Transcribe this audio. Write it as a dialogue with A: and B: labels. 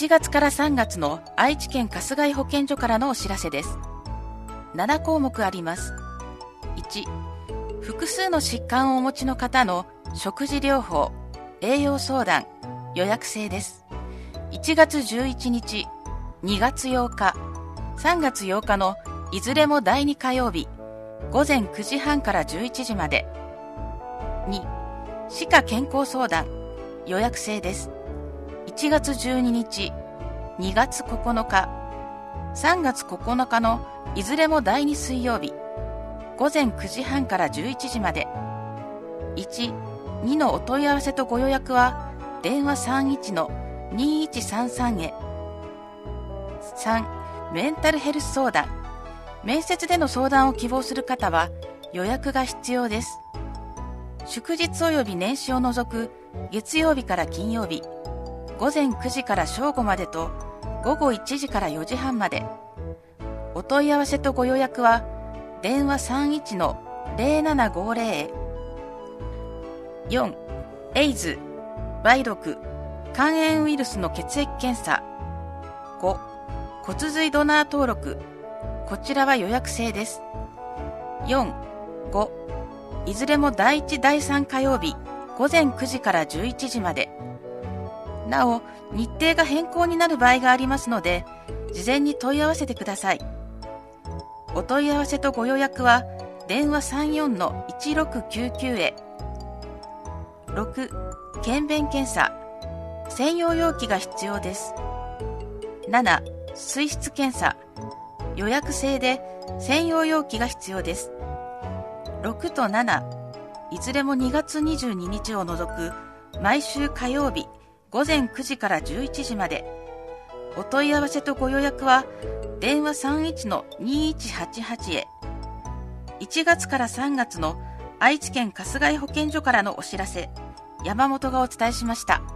A: 1月から3月の愛知県春日井保健所からのお知らせです。7項目あります。1、複数の疾患をお持ちの方の食事療法、栄養相談、予約制です。1月11日、2月8日、3月8日のいずれも第2火曜日、午前9時半から11時まで。2、歯科健康相談、予約制です。1月12日、2月9日、3月9日のいずれも第2水曜日、午前9時半から11時まで。1、2のお問い合わせとご予約は、電話31-2133へ。3、メンタルヘルス相談。面接での相談を希望する方は予約が必要です。祝日及び年始を除く月曜日から金曜日、午前9時から正午までと午後1時から4時半まで。お問い合わせとご予約は電話31-0750へ。4、エイズ、梅毒、肝炎ウイルスの血液検査。5、骨髄ドナー登録。こちらは予約制です。4、5、いずれも第1、第3火曜日、午前9時から11時まで。なお、日程が変更になる場合がありますので、事前に問い合わせてください。お問い合わせとご予約は、電話34-1699へ。6、検便検査。専用容器が必要です。7、水質検査。予約制で専用容器が必要です。6と7、いずれも2月22日を除く毎週火曜日午前9時から11時まで。お問い合わせとご予約は電話31-2188へ。1月から3月の愛知県春日井保健所からのお知らせ、山本がお伝えしました。